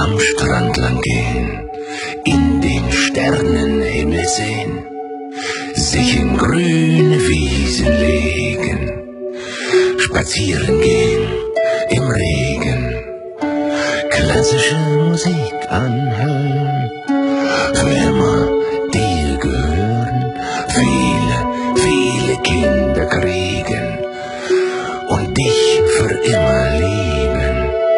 am Strand lang gehen, in den Sternenhimmel sehen, sich in grüne Wiesen legen, spazieren gehen im Regen, klassische Musik anhören, für immer dir gehören, viele, viele Kinder kriegen und dich für immer lieben.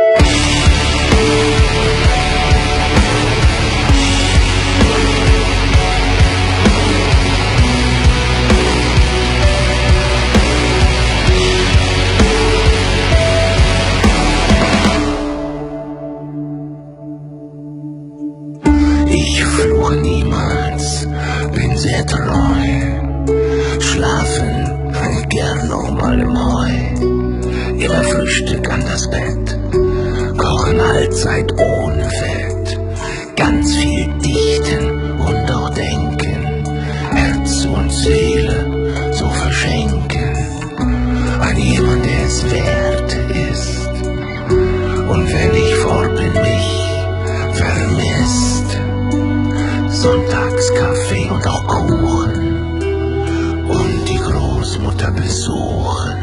Ich fluche niemals, bin sehr treu, schlafen gern noch mal im Heu, immer Frühstück an das Bett, kochen Allzeit ohne Fett, ganz viel dichten und auch denken, Herz und Seele so verschenken, an jemand, der es wert ist, und wenn ich fort bin, mich vermisst, Sonntagskaffee und auch Kuchen und die Großmutter besuchen.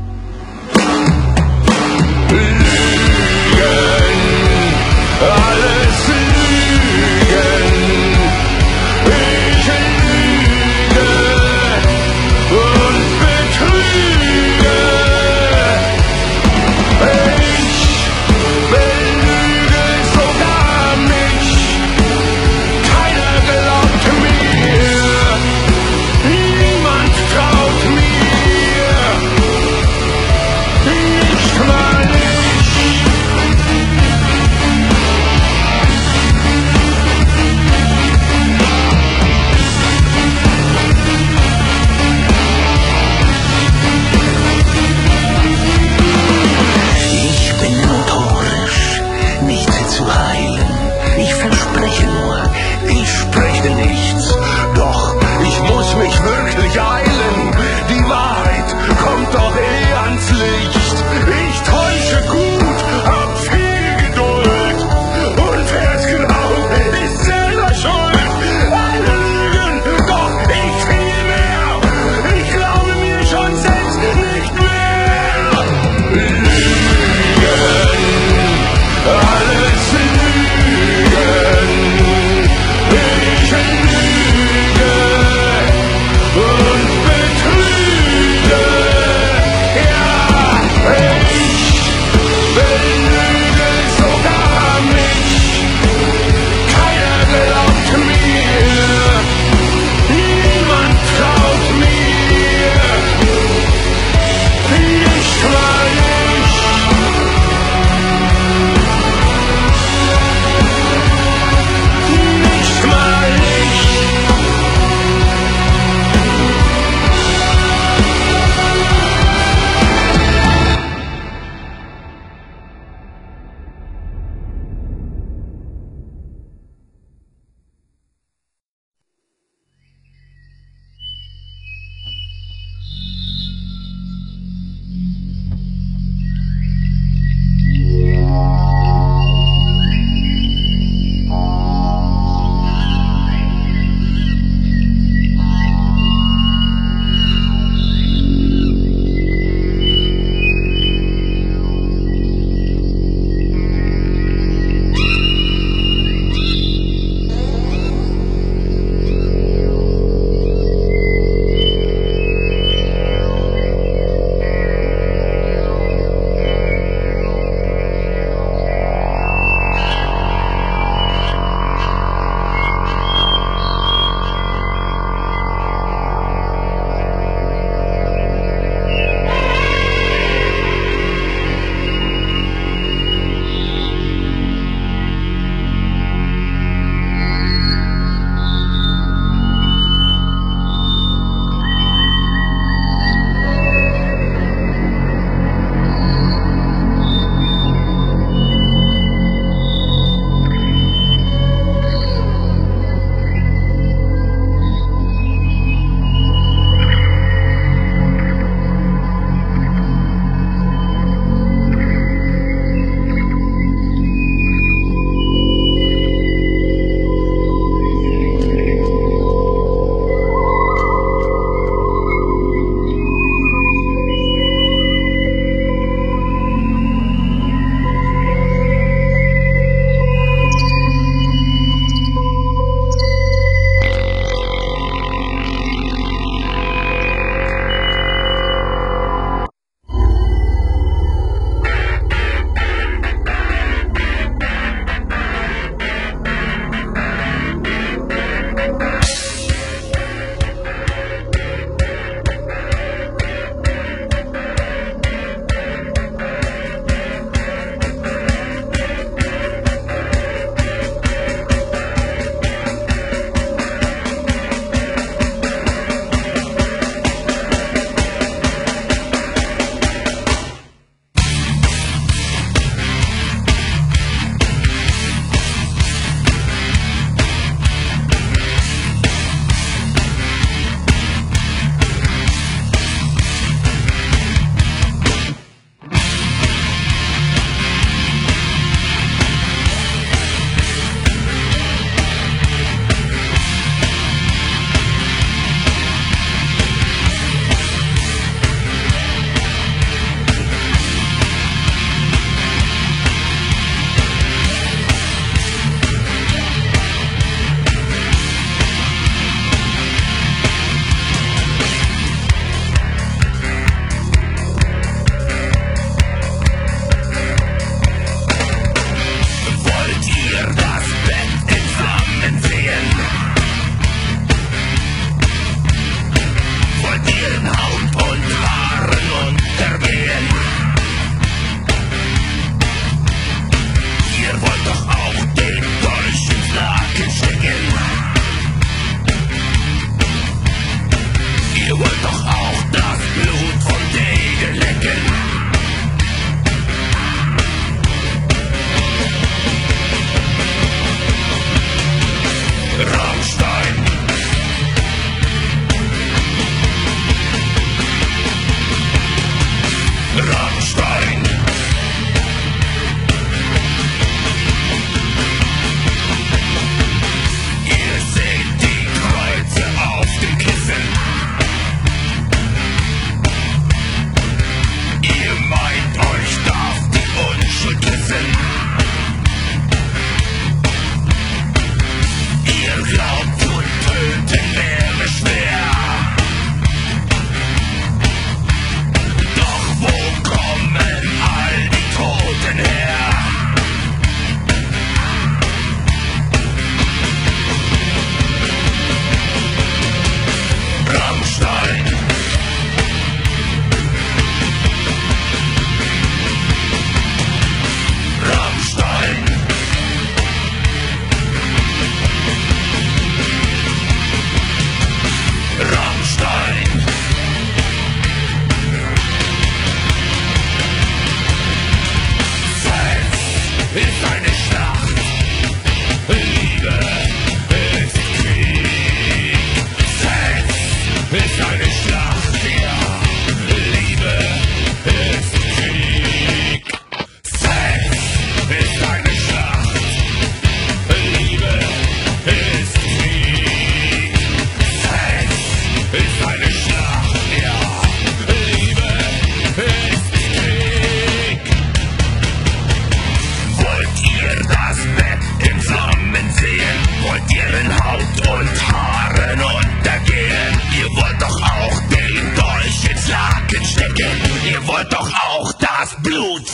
Lügen, alles Lügen, ich lüge und betrüge, ich belüge sogar mich. Keiner glaubt mir, niemand traut mir, nicht mal ich.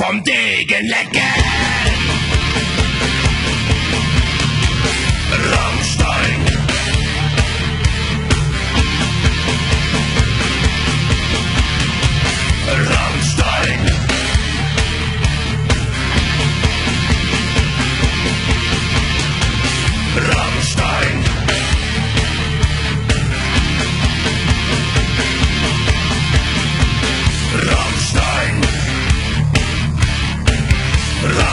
vom Degen lecken. Rammstein. Rammstein. Rammstein. Rammstein.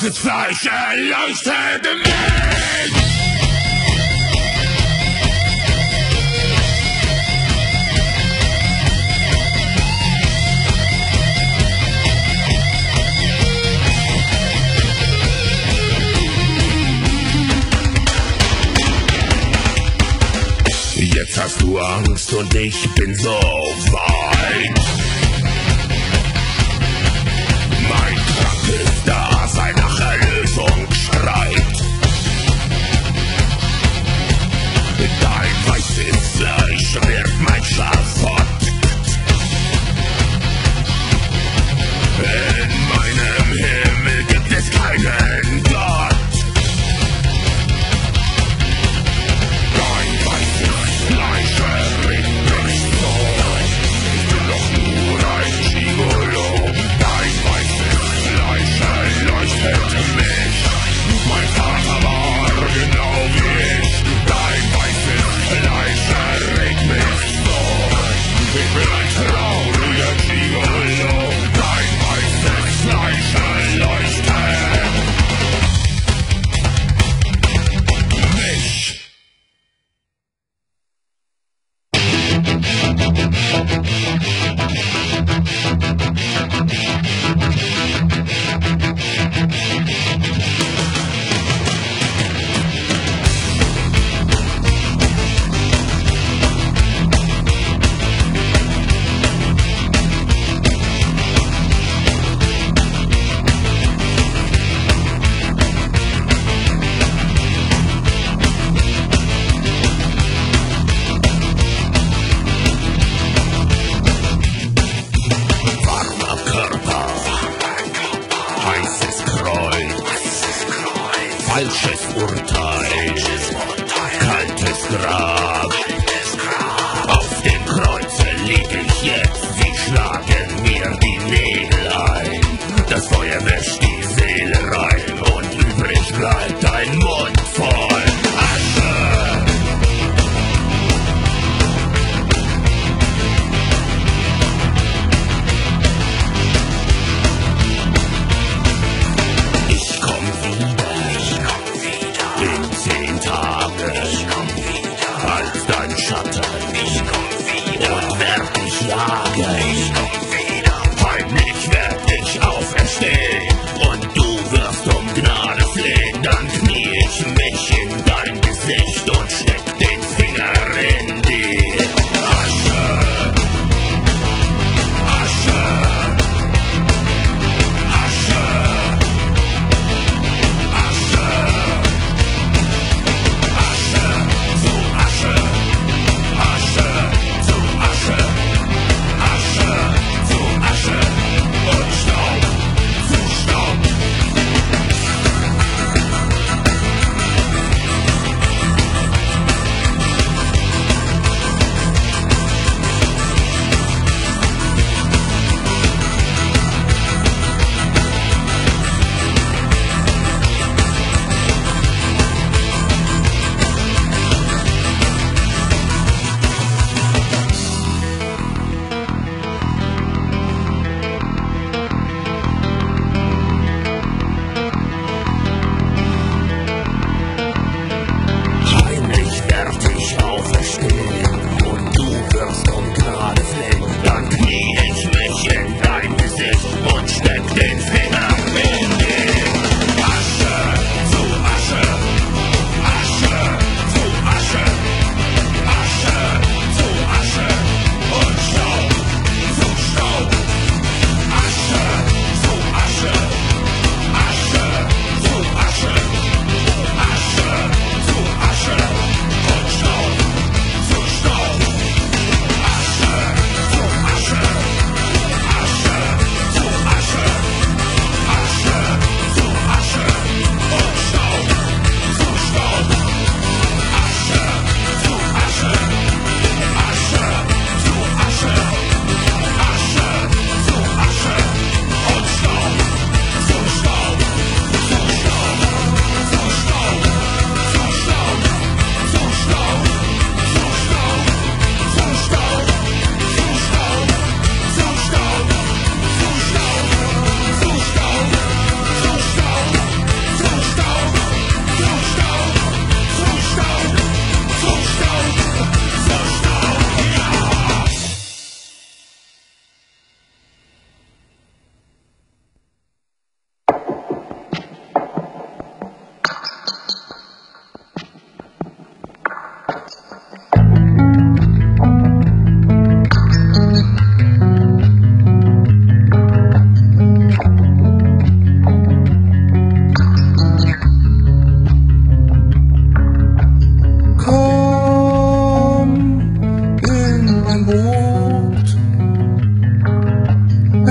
weißes Fleisch erleuchtet mich. Jetzt hast du Angst und ich bin so weit. Mein krankes Dasein nach Erlösung schreit. Dein weißes Fleisch wird mein Schafott. In meinem Himmel gibt es keinen Gott. Dein weißes Fleisch erregt mich so. Ich bin doch nur ein Gigolo. Dein weißes Fleisch erleuchtet mich. Mein Vater war genau wie ich. Dein weißes Fleisch erregt mich so. Ich bin ein trauriger Gigolo. Dein weißes Fleisch erleuchtet mich. Falsches Urteil, kaltes Grab. Auf dem Kreuze lieg ich jetzt, sie schlagen mir die Nägel ein. Das Feuer wäscht die Seele rein und übrig bleibt ein Mund voll Asche. Ich komm wieder. In 10 Tagen, als dein Schatten, und werd dich jagen. Heimlich werd ich auferstehen, und du wirst um Gnade flehen. Dann knie ich mich in dein Gesicht und steck den Finger in die Asche. Asche. Asche. Asche. Asche zu Asche, Asche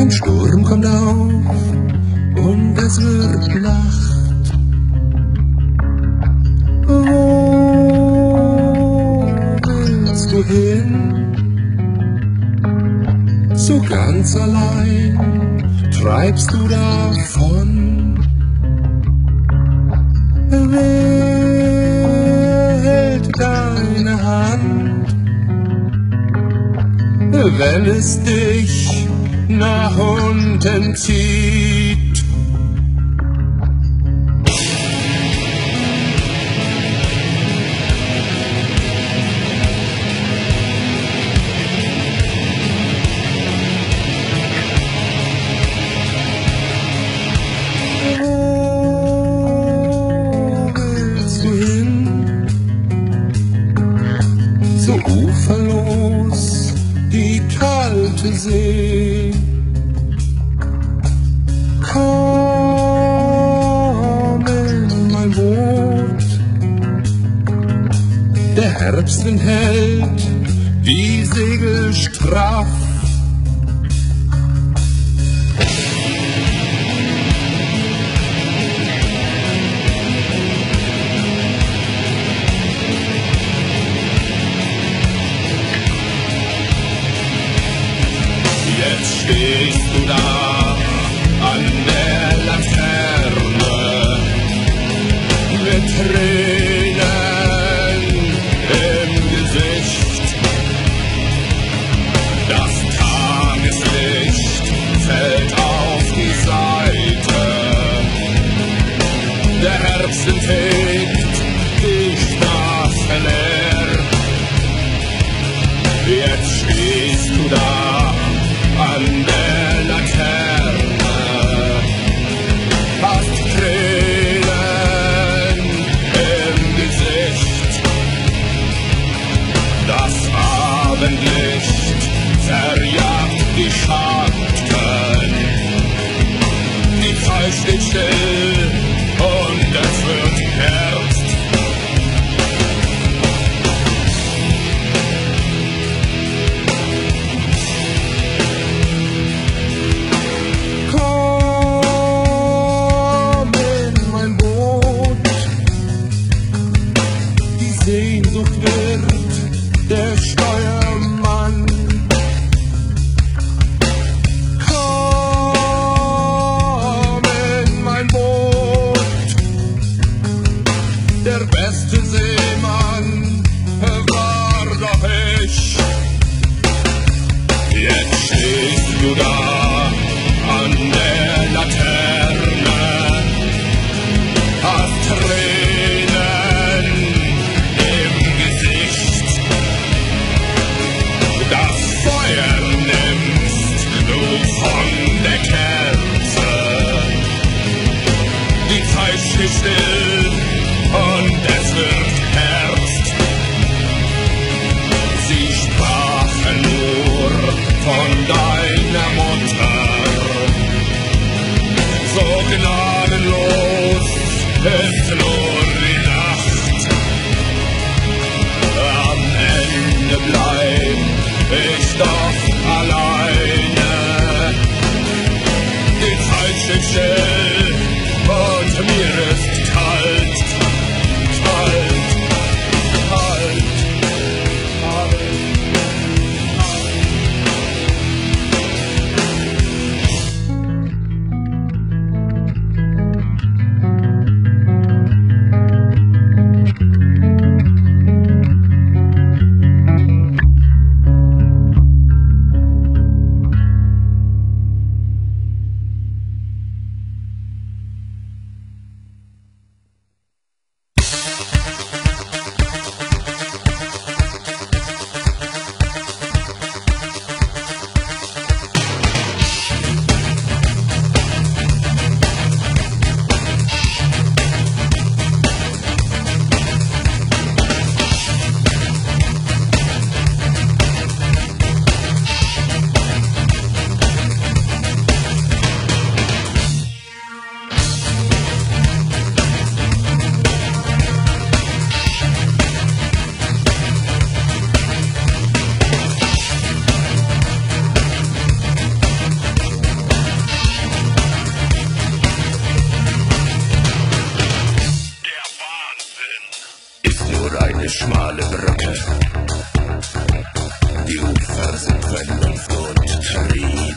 Ein Sturm kommt auf und es wird Nacht. Wo willst du hin? So ganz allein treibst du davon. Hält deine Hand, wenn es dich nach unten zieht. Wo willst du hin? So uferlos die kalte See. Komm in mein Boot. Der Herbstwind hält die Segel straff. Jetzt stehst du da an der Laterne mit Tränen im Gesicht. Das Tageslicht fällt auf die Seite. Der Herbstwind hegt dich nach leer. Jetzt stehst du da an der Laterne, hast Tränen im Gesicht. Das Abendlicht verjagt die Schatten. Die Zeit steht still und es wird Herbst. Sehnsucht wird der Steuermann. Komm in mein Boot. Der beste Seemann war doch ich. Jetzt stehst du da an der Laterne, hast Tränen im Gesicht. Das Feuer nimmst du von der Kerze. Die Zeit steht still und es wird Herbst. Sie sprachen nur von deiner Mutter. So gnadenlos ist nur die Nacht. Am Ende bleib ich doch alleine. Die Zeit steht still und mir ist kalt, kalt, kalt, kalt, kalt. Vernunft und Trieb.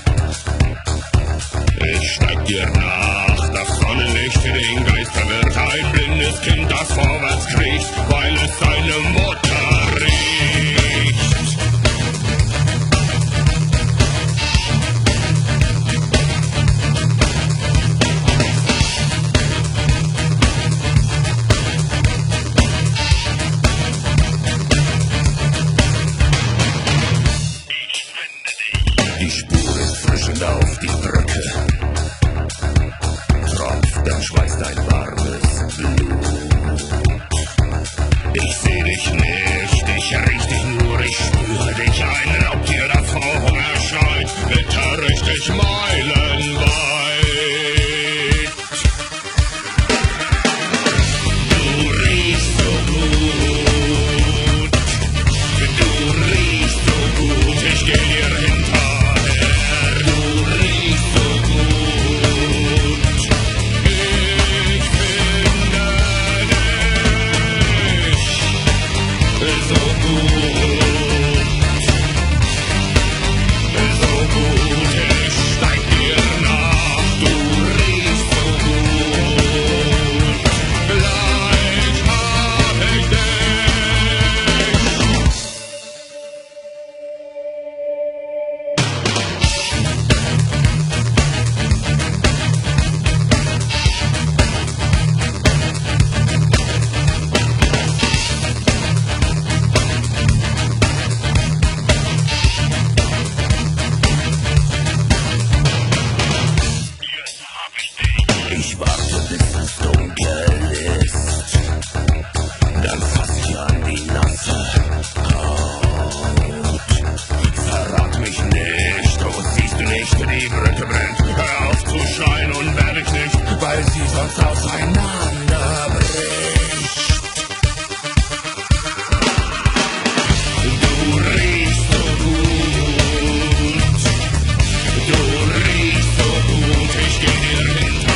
Ich steig dir nach, das Sonnenlicht den Geist verwirrt, ein blindes Kind, das vorwärts kriecht, weil es seine Mutter riecht. Die Spur ist frischend auf die Brücke, tropft, dann schweißt dein warmes Blut. Ich seh dich nicht, ich riech dich nur, ich spüre dich, ein Raubtier, das vor Hunger schreit, Witter richtig meilenweit. Du riechst so gut, du riechst so gut, ich geh dir hinter. Ich warte, bis es dunkel ist, dann fass ich an die nasse Haut. Verrat mich nicht, oh siehst du nicht, die Brücke brennt. Hör auf zu schreien und werde ich nicht, weil sie sonst auseinanderbricht. Du riechst so gut, du riechst so gut, ich geh dir hinter.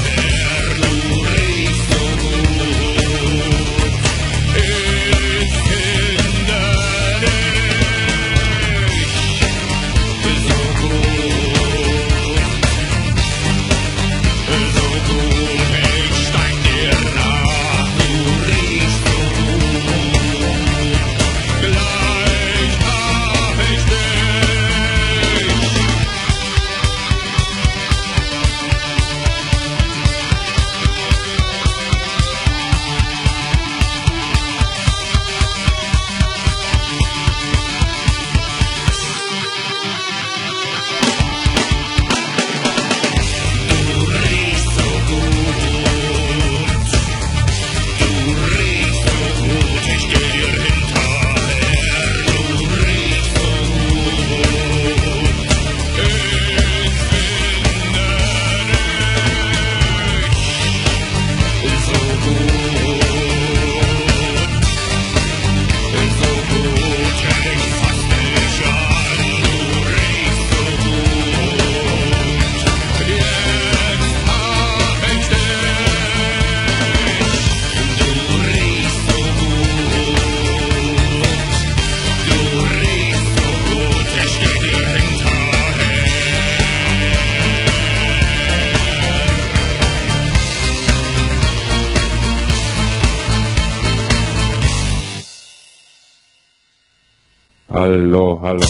Hallo, hallo.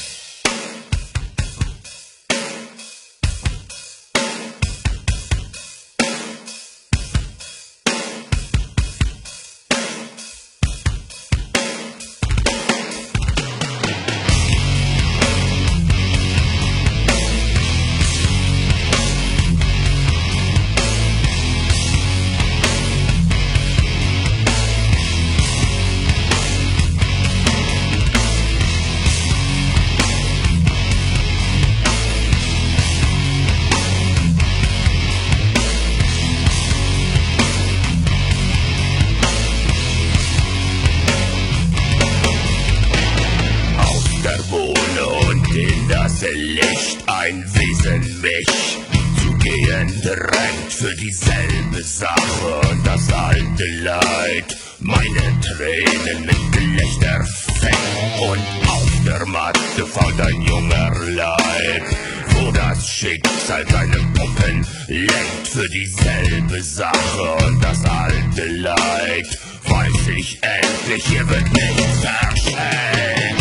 Licht ein Wesen mich zu gehen drängt für dieselbe Sache und das alte Leid, meine Tränen mit Gelächter fett und auf der Matte fault ein junger Leib, wo das Schicksal seine Puppen lenkt für dieselbe Sache und das alte Leid. Weiß ich endlich, hier wird nichts verschenkt.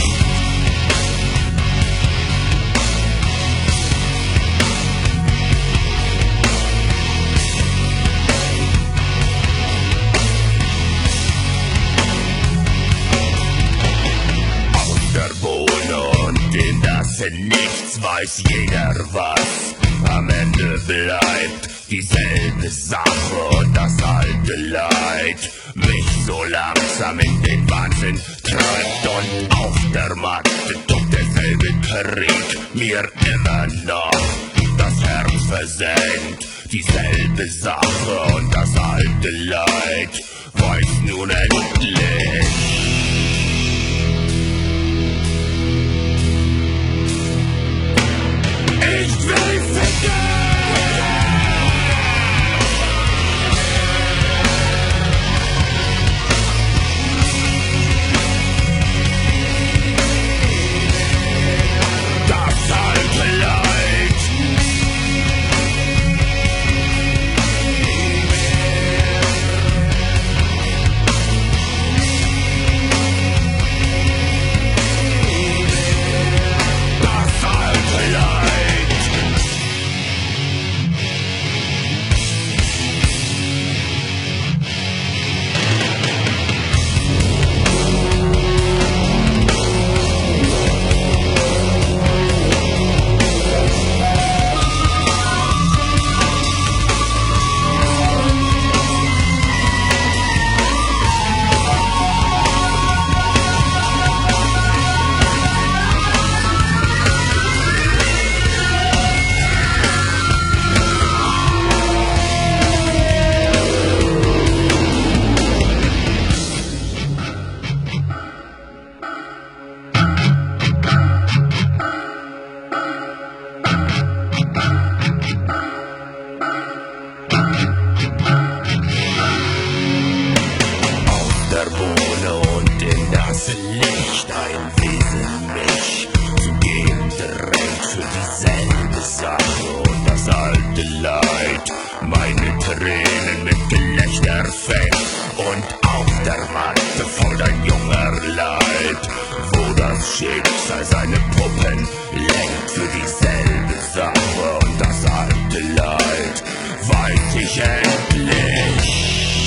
Nichts weiß jeder was, am Ende bleibt dieselbe Sache und das alte Leid mich so langsam in den Wahnsinn treibt. Und auf der Matte tobt derselbe Krieg mir immer noch das Herz versenkt. Dieselbe Sache und das alte Leid weiß nun endlich. Ich will ficken! Das alte Leid! Das alte Leid! Licht ein Wesen mich zu gehen drängt für dieselbe Sache und das alte Leid meine Tränen mit Gelächter fängt. Und auf der Matte fault ein junger Leib, wo das Schicksal seine Puppen lenkt für dieselbe Sache und das alte Leid weiß ich endlich.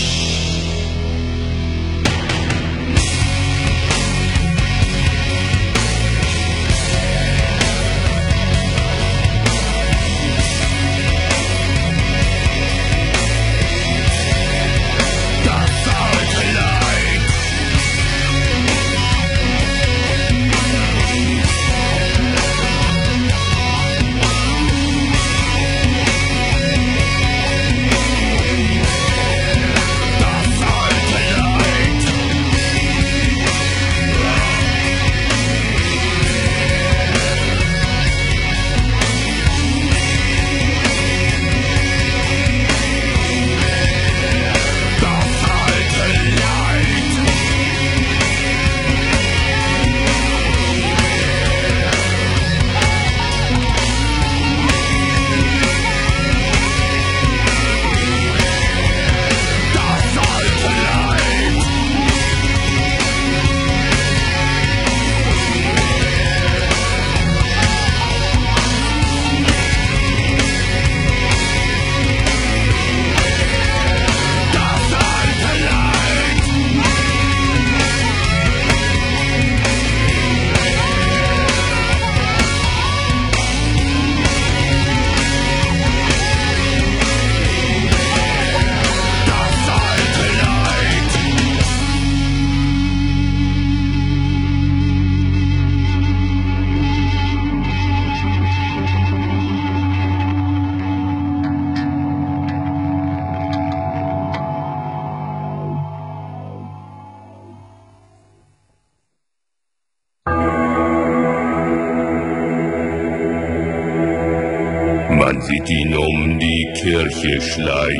Man sieht ihn um die Kirche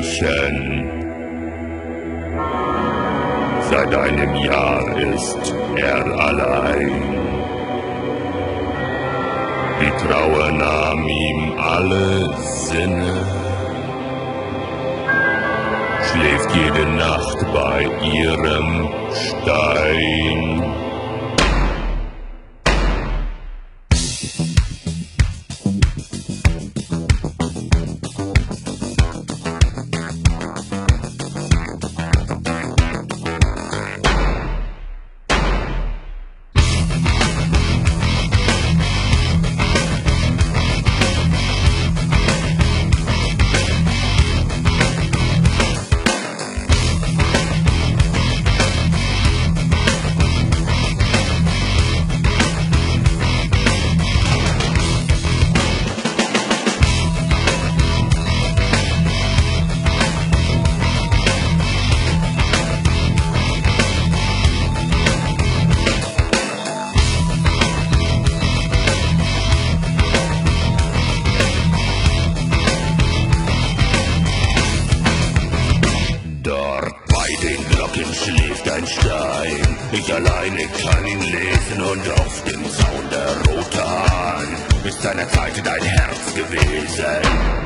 schleichen. Seit einem Jahr ist er allein. Die Trauer nahm ihm alle Sinne, schläft jede Nacht bei ihrem Stein. Schläft ein Stein, ich alleine kann ihn lesen und auf dem Zaun der rote Hahn ist seinerzeit dein Herz gewesen.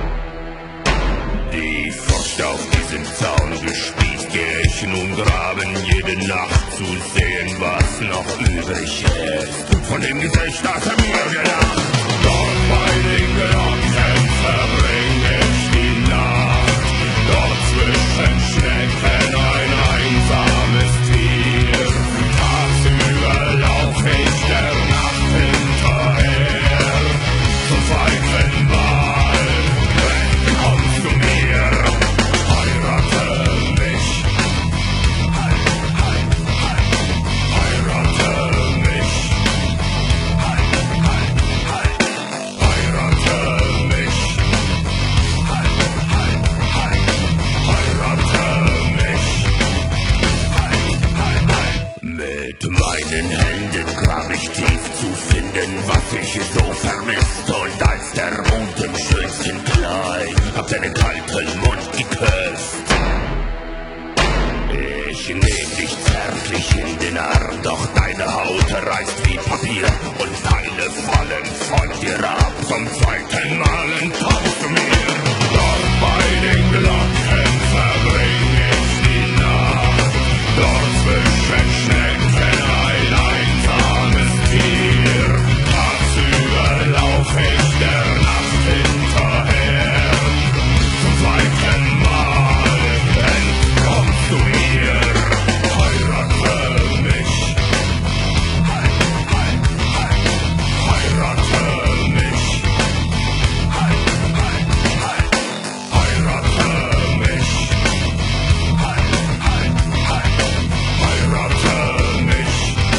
Die Furcht auf diesen Zaun gespießt, geh ich nun graben jede Nacht zu sehen, was noch übrig ist von dem Gesicht, das mir gelacht. Dort bei den Glocken verbring ich die Nacht, dort zwischen Schnecken ein einsames Tier. Tagsüber lauf ich der Nacht hinterher, zum zweiten Mal kommst du mir, heirate mich, heirate mich, mit meinen Händen grab ich tief zu finden, was ich so vermisst. Und als der Mond im schönsten Kleid hab deinen kalten Mund geküsst. Ich nehm dich zärtlich in den Arm, doch deine Haut reißt wie Papier und Teile fallen von dir ab. Zum zweiten Mal entkommst du mir. Dort bei den Glocken verbring ich die Nacht, dort zwischen Schnecken ein einsames Tier. Tagsüber lauf ich der Nacht hinterher, zum zweiten Mal entkommst du mir. Heirate mich, heirate mich, heirate mich, heirate mich.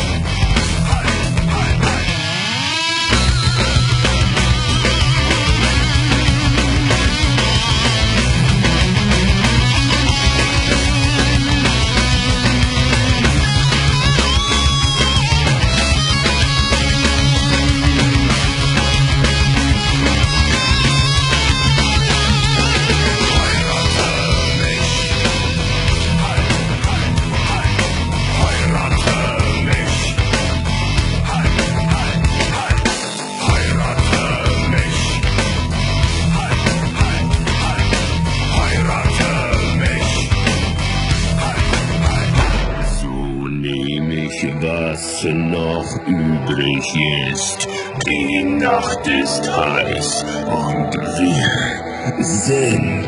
Was noch übrig ist. Die Nacht ist heiß und wir sind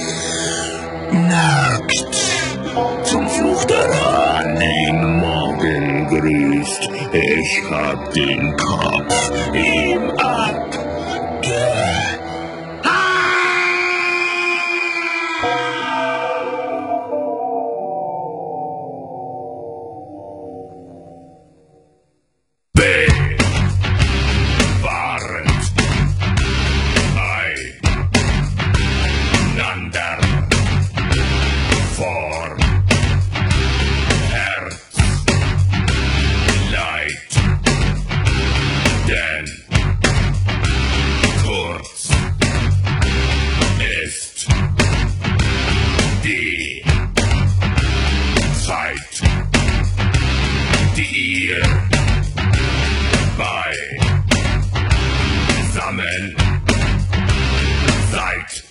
nackt. Zum Fluch der Hahn den Morgen grüßt, ich hab den Kopf ihm vor Herz, Leid, denn kurz zusammen seid.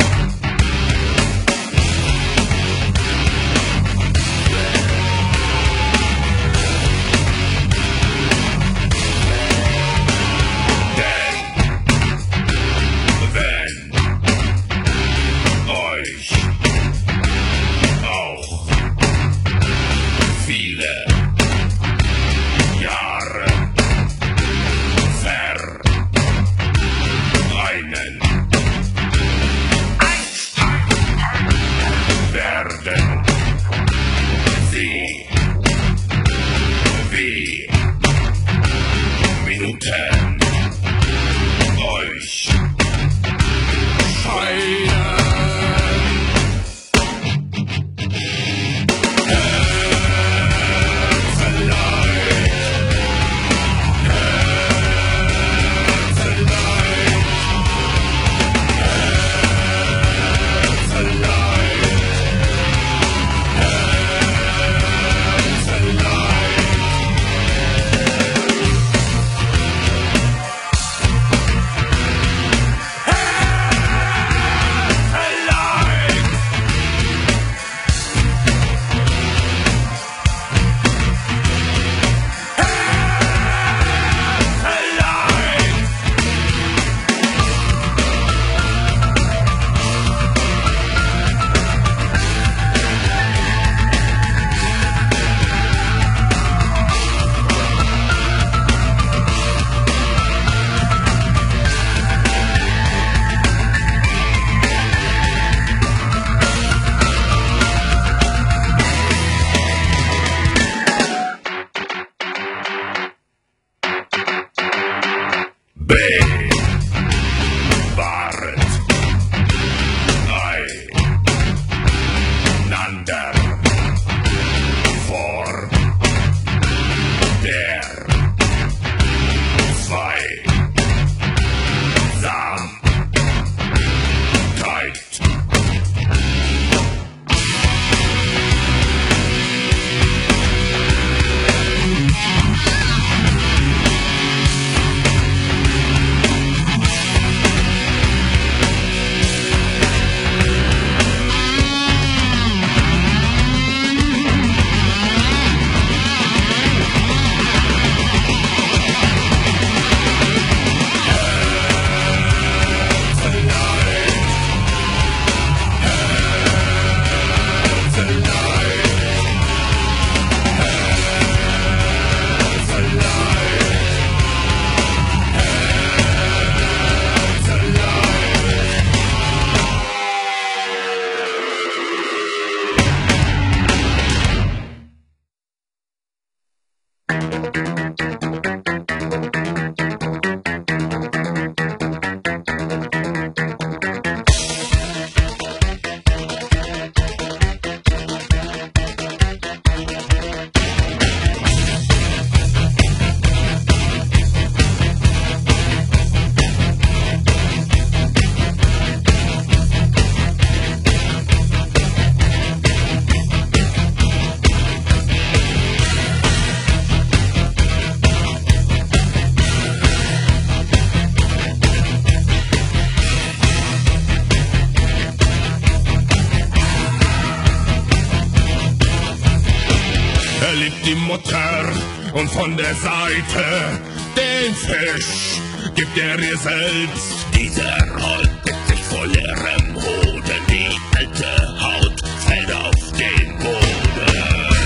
Die Mutter und von der Seite den Fisch gibt er ihr selbst. Dieser rollt sich vor leerem Hoden, die alte Haut fällt auf den Boden.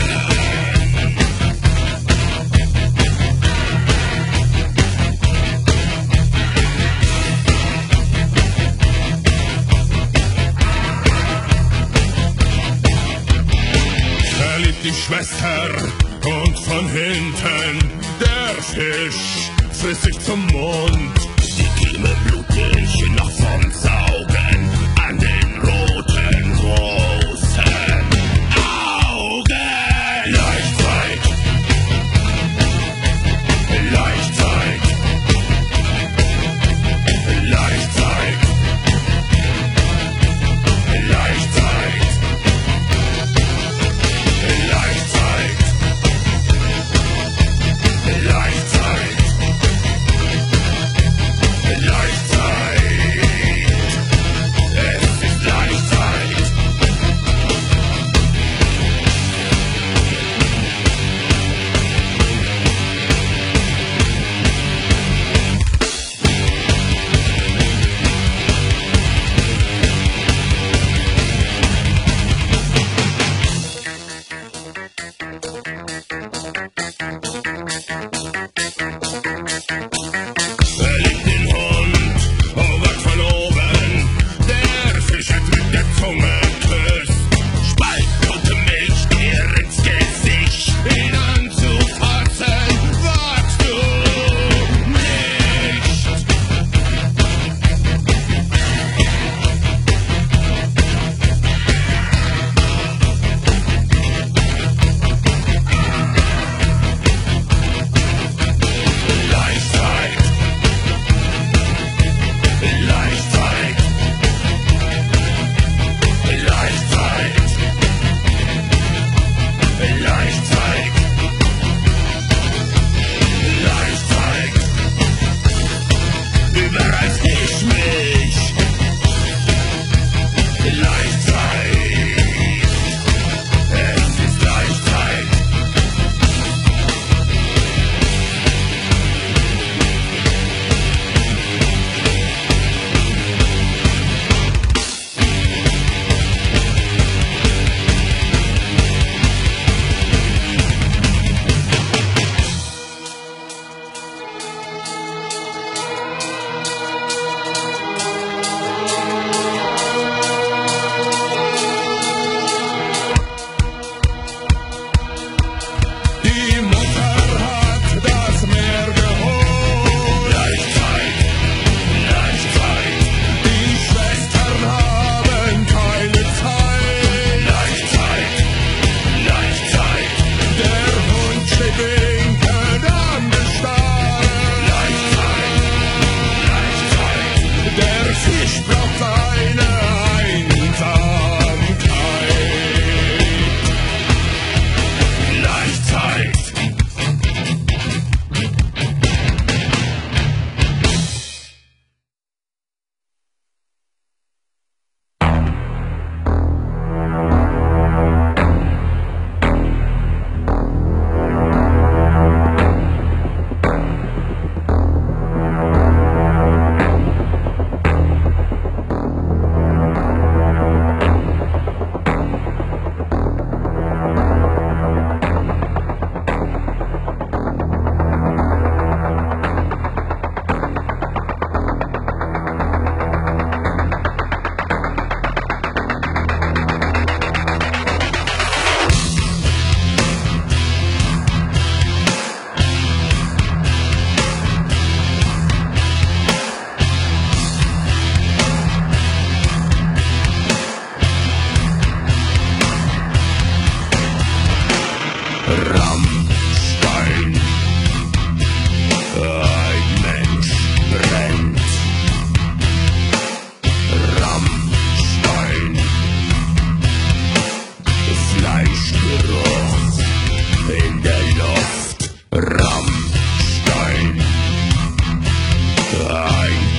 Er liebt die Schwester und von hinten der Fisch frisst sich zum Mund. Die Kimme blutig noch vom Saugen an den roten großen Augen. Leuchtzeit, Leuchtzeit, Leuchtzeit, Leuchtzeit, Leuchtzeit, Leuchtzeit.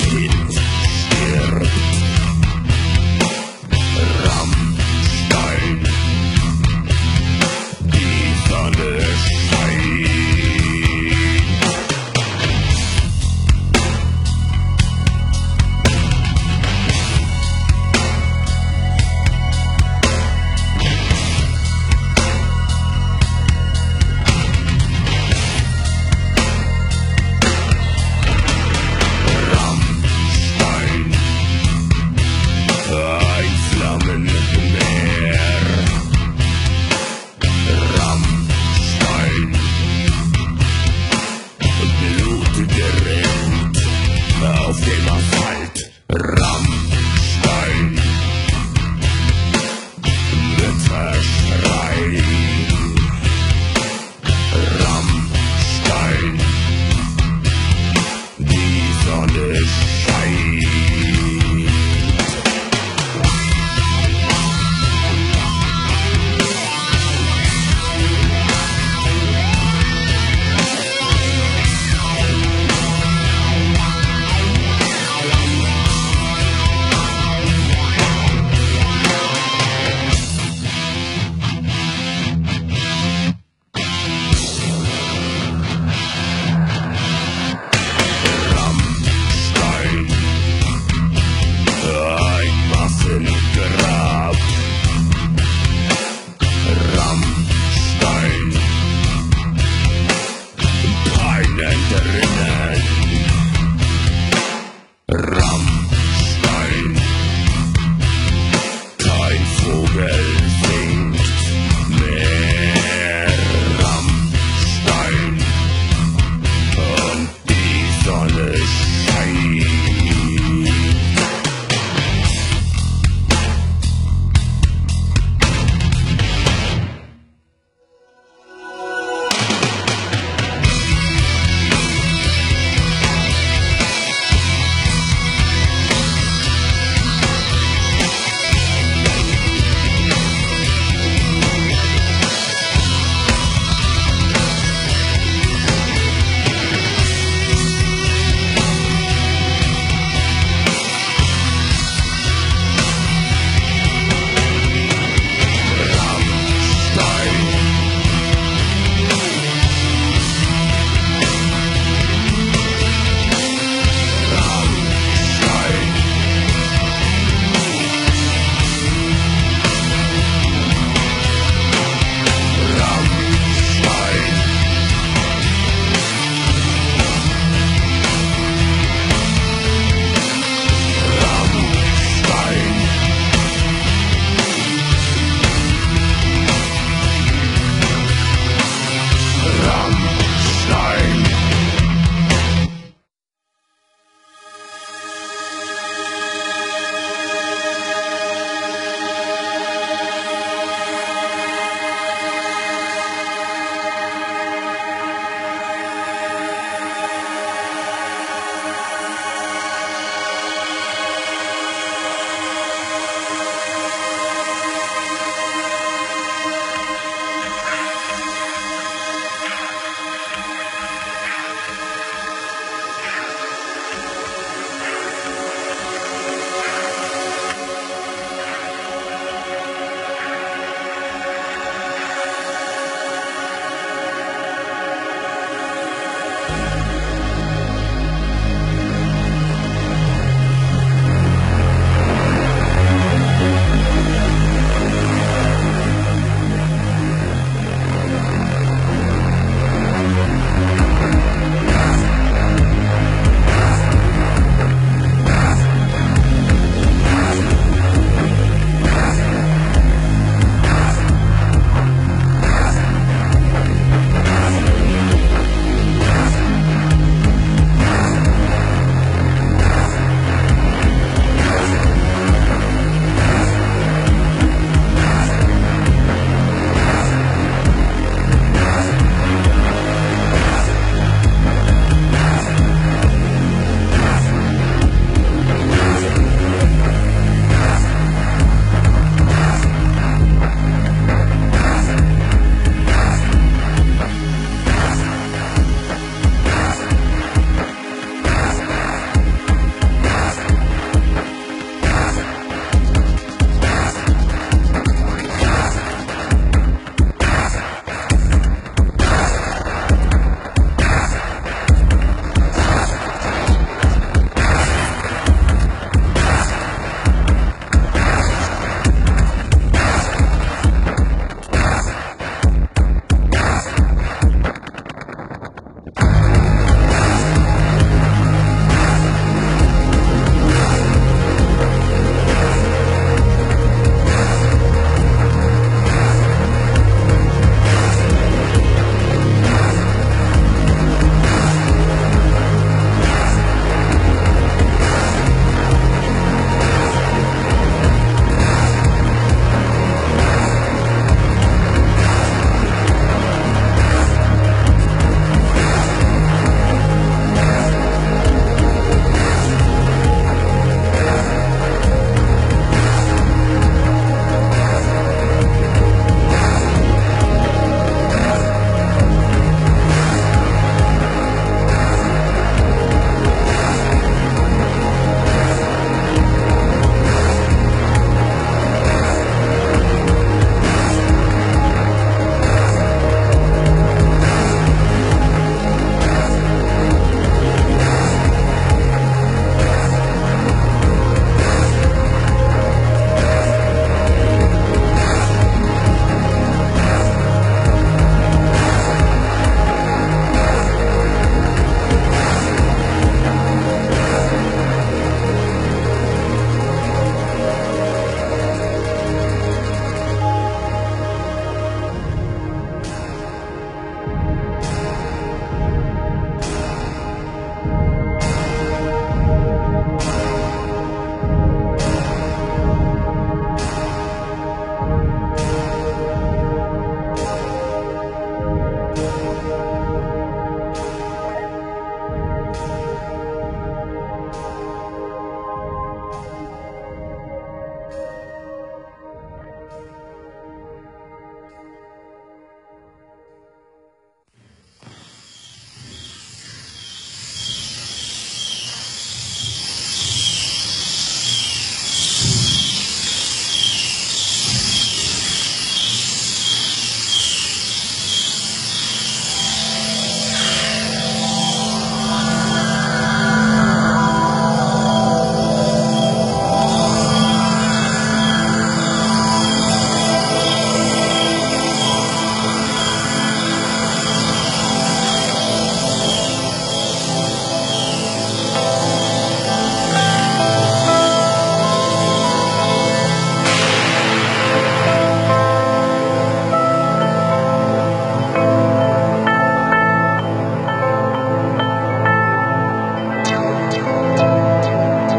Kind stirbt. Rammstein, die Sonne scheint. Ein Flammenmeer. Rammstein, blutige Rind auf dem Asphalt. Rammstein wird verschreien. Rammstein, die Sonne scheint. Grab. Rammstein, peinend drinnen.